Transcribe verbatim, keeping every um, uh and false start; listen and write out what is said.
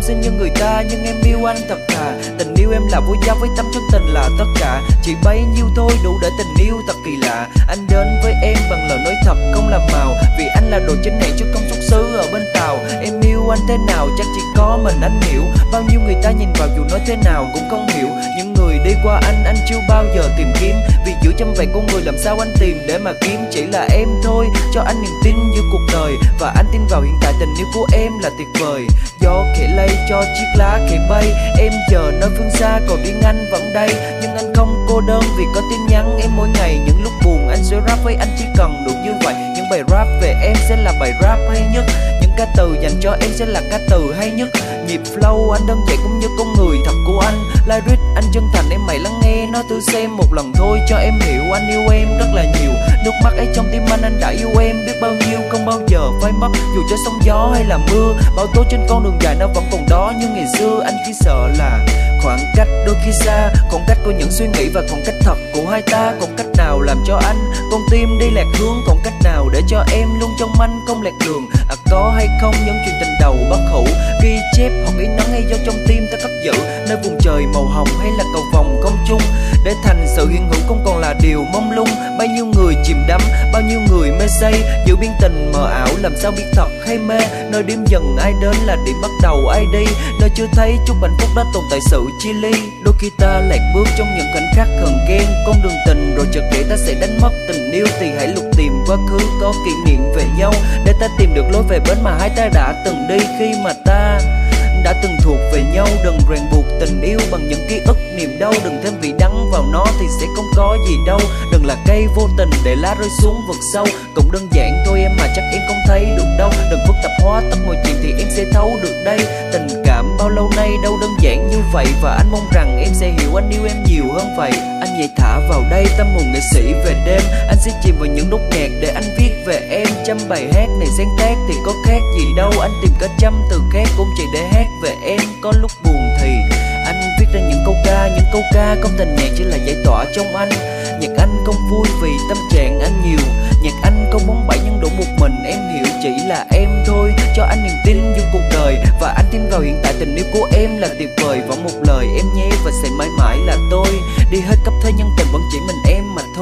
xinh như người ta nhưng em yêu anh thật thà. Tình yêu em là vui giá với tấm chân tình là tất cả. Chỉ bấy nhiêu thôi đủ để tình yêu thật kỳ lạ. Anh đến với em bằng lời nói thật không làm màu, vì anh là đồ chính hãng chứ không xuất xứ ở bên Tàu. Em yêu anh thế nào chắc chỉ có mình anh hiểu. Bao nhiêu người ta nhìn vào dù nói thế nào cũng không hiểu. Những người đi qua anh anh chưa bao giờ tìm kiếm, vì giữa trăm vạn con người làm sao anh tìm để mà kiếm. Chỉ là em thôi cho anh niềm tin như cuộc đời, và anh tin vào hiện tại tình yêu của em là tuyệt vời. Gió khẽ lay cho chiếc lá khẽ bay, em chờ nơi phương xa còn riêng anh vẫn đây. Nhưng anh không cô đơn vì có tin nhắn em mỗi ngày. Những lúc buồn anh sẽ rap với anh chỉ cần được như vậy. Những bài rap về em sẽ là bài rap hay nhất. Những ca từ dành cho em sẽ là ca từ hay nhất. Nhịp flow anh đơn giản cũng như con người thật của anh. Lyric anh chân thành em mày lắng nghe nó thử xem một lần thôi cho em hiểu anh yêu em rất là nhiều. Nước mắt ấy trong tim anh anh đã yêu em biết bao nhiêu, không bao giờ phai mất dù cho sóng gió hay là mưa. Bão tố trên con đường dài nó vẫn còn đó như ngày xưa. Anh chỉ sợ là khoảng cách đôi khi xa, khoảng cách của những suy nghĩ và khoảng cách thật của hai ta. Còn cách nào làm cho anh con tim đi lạc hướng, còn cách nào để cho em luôn trong anh không lạc đường. À có hay không những chuyện tình đầu bất hủ, ghi chép hoặc ý nắng hay do trong tim ta cất giữ. Nơi vùng trời màu hồng hay là cầu vồng không chung, để thành sự hiện hữu không còn là điều mông lung. Bao nhiêu người chìm đắm, bao nhiêu người mê say, giữa biên tình mờ ảo làm sao biết thật hay mê. Nơi điểm dần ai đến là điểm bắt đầu ai đi, nơi chưa thấy chút hạnh phúc đã tồn tại sự chia ly. Đôi khi ta lạc bước trong những khoảnh khắc hờn ghen, con đường tình rồi chợt để ta sẽ đánh mất tình yêu. Thì hãy lục tìm quá khứ có kỷ niệm về nhau, để ta tìm được lối về bến mà hai ta đã từng đi. Khi mà ta đã từng thuộc về nhau, đừng ràng buộc tình yêu bằng những ký ức niềm đau. Đừng thêm vị đắng vào nó thì sẽ không có gì đâu. Đừng là cây vô tình để lá rơi xuống vực sâu. Cũng đơn giản thôi em mà chắc em không thấy được đâu. Đừng phức tạp hóa tất mọi chuyện thì em sẽ thấu được đây. Tình cảm bao lâu nay đâu đơn giản như vậy, và anh mong rằng em sẽ hiểu anh yêu em nhiều hơn vậy. Anh vậy thả vào đây tâm hồn nghệ sĩ về đêm, anh sẽ chìm vào những nốt nhạc để anh viết về em. Trăm bài hát này sáng tác thì có khác gì đâu, anh tìm cả trăm từ khác cũng chỉ để hát về em. Có lúc buồn thì anh viết ra những câu ca, những câu ca không thành nhạc chỉ là giải tỏa trong anh. Nhạc anh không vui vì tâm trạng anh nhiều, nhạc anh không bóng bẩy nhưng đủ một mình em hiểu. Chỉ là em thôi cho anh niềm tin như cuộc đời, và anh tin vào hiện tại tình yêu của em là tuyệt vời. Vẫn một lời em nhé và sẽ mãi mãi là tôi, đi hết cấp thế nhân tình vẫn chỉ mình em mà